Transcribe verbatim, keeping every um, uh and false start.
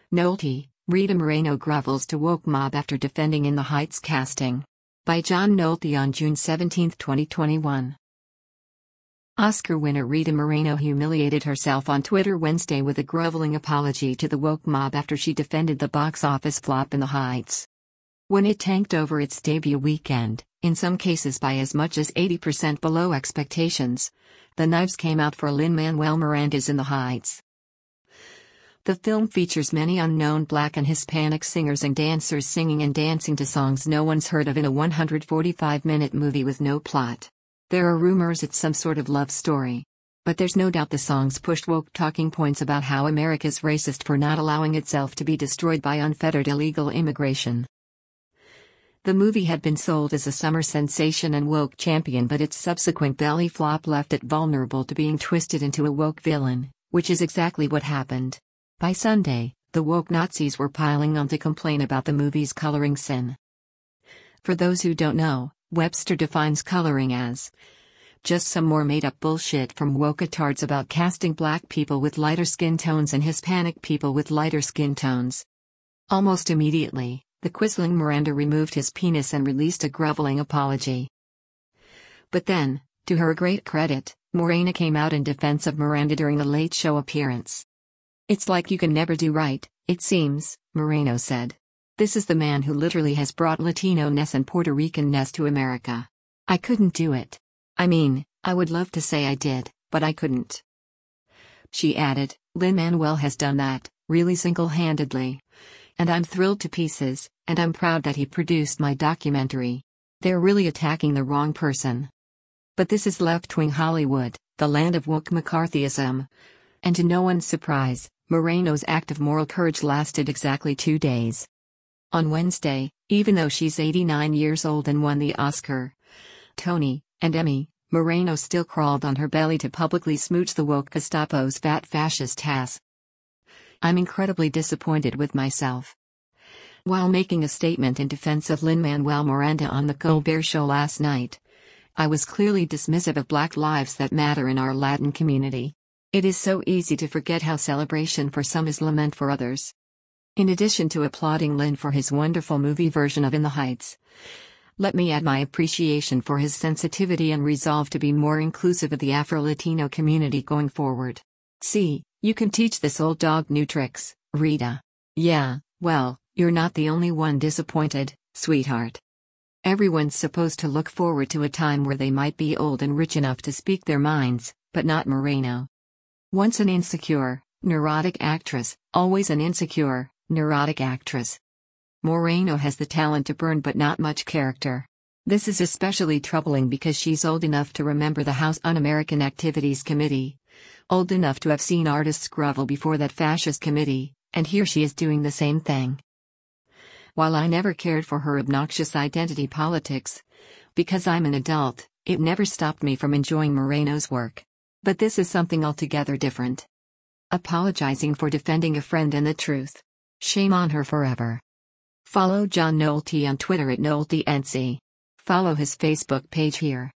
Nolte, Rita Moreno grovels to woke mob after defending In the Heights casting. By John Nolte on June seventeenth, twenty twenty-one. Oscar winner Rita Moreno humiliated herself on Twitter Wednesday with a groveling apology to the woke mob after she defended the box office flop In the Heights. When it tanked over its debut weekend, in some cases by as much as eighty percent below expectations, the knives came out for Lin-Manuel Miranda's In the Heights. The film features many unknown Black and Hispanic singers and dancers singing and dancing to songs no one's heard of in a one hundred forty-five minute movie with no plot. There are rumors it's some sort of love story. But there's no doubt the songs pushed woke talking points about how America's racist for not allowing itself to be destroyed by unfettered illegal immigration. The movie had been sold as a summer sensation and woke champion, but its subsequent belly flop left it vulnerable to being twisted into a woke villain, which is exactly what happened. By Sunday, the woke Nazis were piling on to complain about the movie's coloring sin. For those who don't know, Webster defines coloring as just some more made-up bullshit from woke-atards about casting black people with lighter skin tones and Hispanic people with lighter skin tones. Almost immediately, the quisling Miranda removed his penis and released a groveling apology. But then, to her great credit, Morena came out in defense of Miranda during a Late Show appearance. "It's like you can never do right, it seems," Moreno said. "This is the man who literally has brought Latino-ness and Puerto Rican-ness to America. I couldn't do it. I mean, I would love to say I did, but I couldn't." She added, "Lin-Manuel has done that, really single-handedly. And I'm thrilled to pieces, and I'm proud that he produced my documentary. They're really attacking the wrong person. But this is left-wing Hollywood, the land of woke McCarthyism." And to no one's surprise, Moreno's act of moral courage lasted exactly two days. On Wednesday, even though she's eighty-nine years old and won the Oscar, Tony, and Emmy, Moreno still crawled on her belly to publicly smooch the woke Gestapo's fat fascist ass. "I'm incredibly disappointed with myself." While making a statement in defense of Lin-Manuel Miranda on The Colbert Show last night, "I was clearly dismissive of Black lives that matter in our Latin community. It is so easy to forget how celebration for some is lament for others." In addition to applauding Lin for his wonderful movie version of In the Heights, let me add my appreciation for his sensitivity and resolve to be more inclusive of the Afro-Latino community going forward. "See, you can teach this old dog new tricks, Rita. Yeah, well, you're not the only one disappointed, sweetheart. Everyone's supposed to look forward to a time where they might be old and rich enough to speak their minds, but not Moreno. Once an insecure, neurotic actress, always an insecure, neurotic actress. Moreno has the talent to burn but not much character. This is especially troubling because she's old enough to remember the House Un-American Activities Committee, old enough to have seen artists grovel before that fascist committee, and here she is doing the same thing. While I never cared for her obnoxious identity politics, because I'm an adult, it never stopped me from enjoying Moreno's work. But this is something altogether different. Apologizing for defending a friend and the truth. Shame on her forever." Follow John Nolte on Twitter at NolteNC. Follow his Facebook page here.